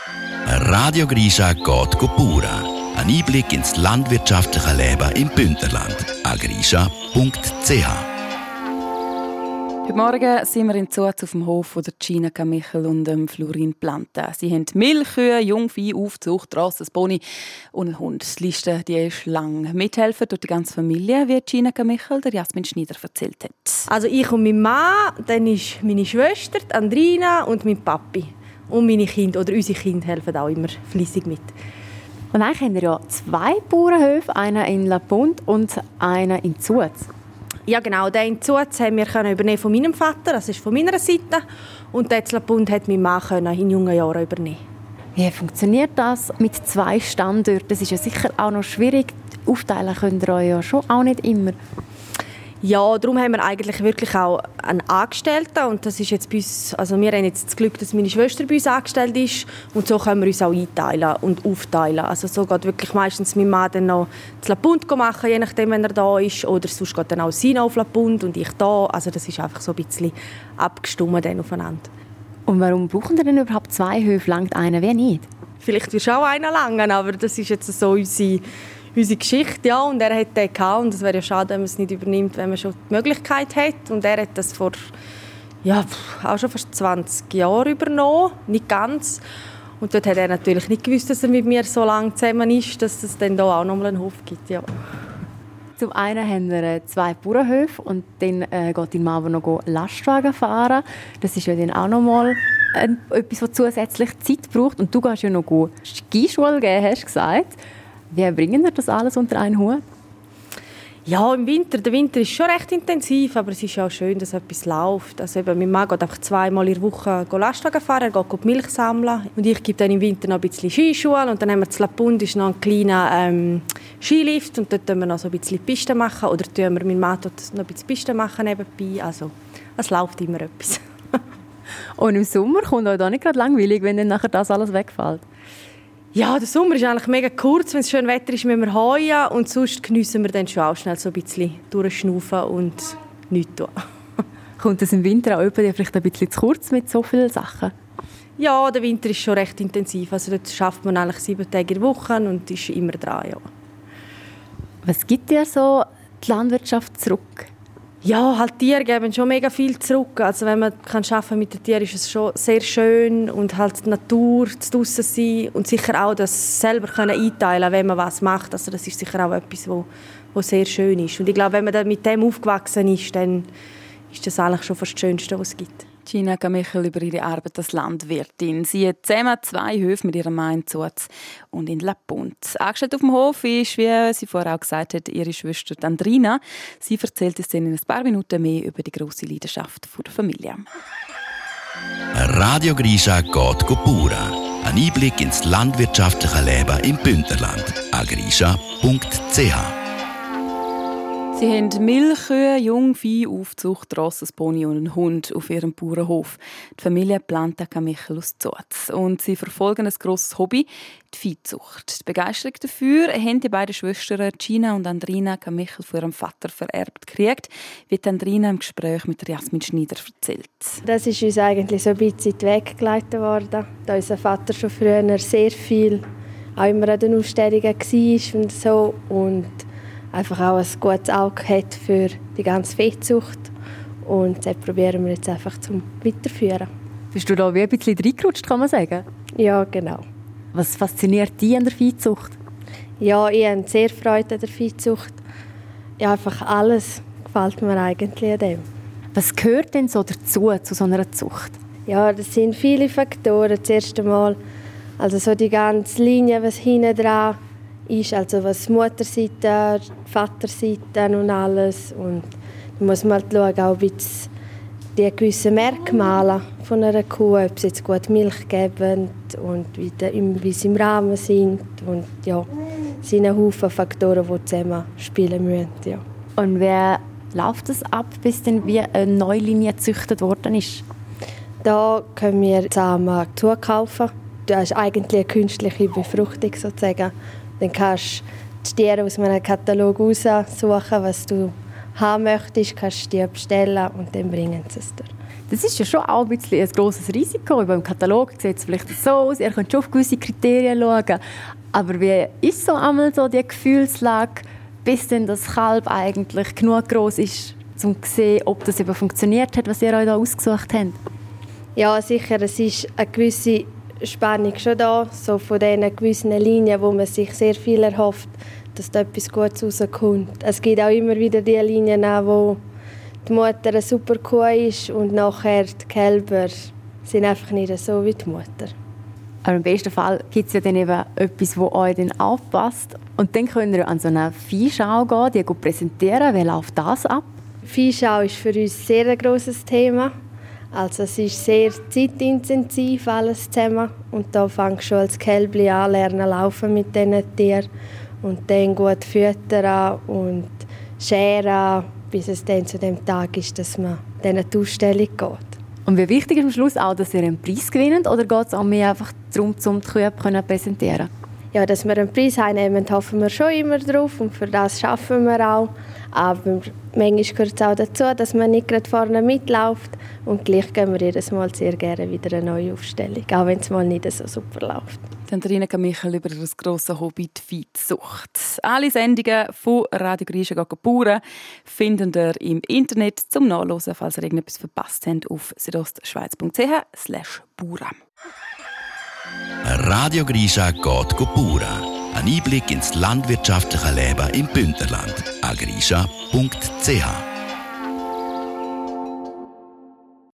Radio Grisha geht pura. Ein Einblick ins landwirtschaftliche Leben im Bündnerland. agrisha.ch. Heute Morgen sind wir in Zuz auf dem Hof von der Gina Michel und Florin Planta. Sie haben Milchkühe, Jungvieh, Aufzucht, Rasses, Pony und einen Hund. Die Liste die ist lang. Mithelfen durch die ganze Familie, wie Gina Michel der Jasmin Schneider erzählt hat. Also ich und mein Mann, dann ist meine Schwester, Andrina und mein Papi. Und meine Kinder oder unsere Kinder helfen auch immer fleissig mit. Und eigentlich haben wir ja 2 Bauernhöfe, einen in La Punt und einen in Zuz. Ja genau, den in Zuz haben wir übernehmen von meinem Vater, das ist von meiner Seite. Und den in La Punt hat mein Mann in jungen Jahren übernehmen. Wie funktioniert das mit 2 Standorten? Das ist ja sicher auch noch schwierig. Aufteilen könnt ihr euch ja schon auch nicht immer. Ja, darum haben wir eigentlich wirklich auch einen Angestellten und das ist jetzt bei uns, also wir haben jetzt das Glück, dass meine Schwester bei uns angestellt ist und so können wir uns auch einteilen und aufteilen. Also so geht wirklich meistens mein Mann dann noch zu La Punt machen, je nachdem, wenn er da ist, oder sonst geht dann auch sie noch auf La Punt und ich da. Also das ist einfach so ein bisschen abgestimmt dann aufeinander. Und warum brauchen ihr denn überhaupt 2 Höfe? Langt einer wie nicht? Vielleicht wirst du auch einer langen, aber das ist jetzt so unsere Geschichte, ja, und er hat den gehabt und es wäre ja schade, wenn man es nicht übernimmt, wenn man schon die Möglichkeit hat. Und er hat das vor auch schon fast 20 Jahren übernommen, nicht ganz. Und dort hat er natürlich nicht gewusst, dass er mit mir so lange zusammen ist, dass es dann da auch noch mal einen Hof gibt, ja. Zum einen haben wir 2 Bauernhöfe und dann geht dein Mann aber noch Lastwagen fahren. Das ist ja dann auch noch mal etwas, was zusätzlich Zeit braucht. Und du gehst ja noch Skischule geben, hast du gesagt. Wie bringen wir das alles unter einen Hut? Ja, im Winter. Der Winter ist schon recht intensiv, aber es ist auch schön, dass etwas läuft. Also eben, mein Mann geht einfach 2-mal in der Woche Lastwagen fahren, er geht Milch sammeln. Und ich gebe dann im Winter noch ein bisschen Skischule. Und dann haben wir zu La Punt ist noch ein kleiner Skilift und dort tun wir noch so ein bisschen Pisten machen. Oder tun wir, mein Mann tut noch ein bisschen Pisten machen nebenbei. Also es läuft immer etwas. Und im Sommer kommt euch da nicht gerade langweilig, wenn dann nachher das alles wegfällt? Ja, der Sommer ist eigentlich mega kurz. Wenn es schön Wetter ist, müssen wir heuen. Und sonst geniessen wir dann schon auch schnell so ein bisschen durchschnaufen und nichts tun. Kommt es im Winter auch vielleicht ein bisschen zu kurz mit so vielen Sachen? Ja, der Winter ist schon recht intensiv. Also dort schafft man eigentlich 7 Tage in der Woche und ist immer dran. Ja. Was gibt dir so die Landwirtschaft zurück? Ja, halt Tiere geben schon mega viel zurück. Also wenn man arbeiten mit den Tieren, ist es schon sehr schön und halt die Natur, das draussen sein und sicher auch das selber können einteilen, wenn man was macht. Also das ist sicher auch etwas, wo sehr schön ist. Und ich glaube, wenn man dann mit dem aufgewachsen ist, dann ist das eigentlich schon fast das Schönste, was es gibt. Gina Michel über ihre Arbeit als Landwirtin. Sie hat zusammen 2 Höfe mit ihrem Mann in Zuz und in La Punt. Angestellt auf dem Hof ist, wie sie vorher auch gesagt hat, ihre Schwester Andrina. Sie erzählt uns in ein paar Minuten mehr über die grosse Leidenschaft der Familie. Radio Grisha geht pura. Ein Einblick ins landwirtschaftliche Leben im Bündnerland. agrisha.ch. Sie haben Milchkühe, Jungvieh, Aufzucht, Rasses, Pony und einen Hund auf ihrem Bauernhof. Die Familie Planta Michel aus Zuz. Und sie verfolgen ein grosses Hobby, die Viehzucht. Die Begeisterung dafür haben die beiden Schwestern Gina und Andrina Michel von ihrem Vater vererbt gekriegt, wie Andrina im Gespräch mit Jasmin Schneider erzählt. Das ist uns eigentlich so ein bisschen in die Wege geleitet worden, da unser Vater schon früher sehr viel auch immer an den Ausstellungen war und so. Und einfach auch ein gutes Auge hat für die ganze Viehzucht. Und das probieren wir jetzt einfach zum Weiterführen. Bist du da wie ein bisschen reingerutscht, kann man sagen? Ja, genau. Was fasziniert dich an der Viehzucht? Ja, ich habe sehr Freude an der Viehzucht. Ja, einfach alles gefällt mir eigentlich an dem. Was gehört denn so dazu, zu so einer Zucht? Ja, das sind viele Faktoren. Das erste Mal, also so die ganze Linie, was hinten dran ist, also was Mutterseite, Vaterseite und alles. Und da muss man halt schauen, auch die gewissen Merkmale von einer Kuh, ob sie jetzt gut Milch geben und wie sie im Rahmen sind. Und ja, es sind ein Haufen Faktoren, die zusammen spielen müssen. Ja. Und wie läuft es ab, bis dann wie eine Neulinie gezüchtet worden ist? Da können wir zusammen zukaufen. Das ist eigentlich eine künstliche Befruchtung sozusagen. Dann kannst du die Tiere aus einem Katalog aussuchen, was du haben möchtest, kannst du die bestellen und dann bringen sie es dir. Das ist ja schon auch ein bisschen ein grosses Risiko. Beim Katalog sieht es vielleicht so aus, ihr könnt schon auf gewisse Kriterien schauen. Aber wie ist so einmal so die Gefühlslage, bis denn das Kalb eigentlich genug gross ist, um zu sehen, ob das eben funktioniert hat, was ihr euch da ausgesucht habt? Ja, sicher, es ist eine gewisse Spannung schon da, so von diesen gewissen Linien, wo man sich sehr viel erhofft, dass da etwas Gutes rauskommt. Es gibt auch immer wieder die Linien, wo die Mutter eine super Kuh ist und nachher die Kälber sind einfach nicht so wie die Mutter. Aber im besten Fall gibt es ja dann eben etwas, das euch dann anpasst. Und dann könnt ihr an so eine Viehschau gehen, die präsentieren. Wie läuft das ab? Viehschau ist für uns sehr ein grosses Thema. Also es ist sehr zeitintensiv alles zusammen. Und da fängst du schon als Kälbli an, lernen laufen mit diesen Tieren. Und dann gut füttern und scheren, bis es dann zu dem Tag ist, dass man dann an die Ausstellung geht. Und wie wichtig ist am Schluss auch, dass ihr einen Preis gewinnt? Oder geht es auch mehr einfach darum, um die Kühe zu präsentieren? Ja, dass wir einen Preis einnehmen, hoffen wir schon immer drauf. Und für das schaffen wir auch. Aber manchmal gehört es auch dazu, dass man nicht gerade vorne mitläuft. Und gleich gehen wir jedes Mal sehr gerne wieder eine neue Aufstellung, auch wenn es mal nicht so super läuft. Rina Michel über das grosse Hobby, die Viehzucht. Alle Sendungen von Radio Grisha Bauern findet ihr im Internet zum Nachlesen, falls ihr irgendetwas verpasst habt, auf südostschweiz.ch/Bauern. Radio Grisha geht Bauern. Ein Einblick ins landwirtschaftliche Leben im Bündnerland. agrisha.ch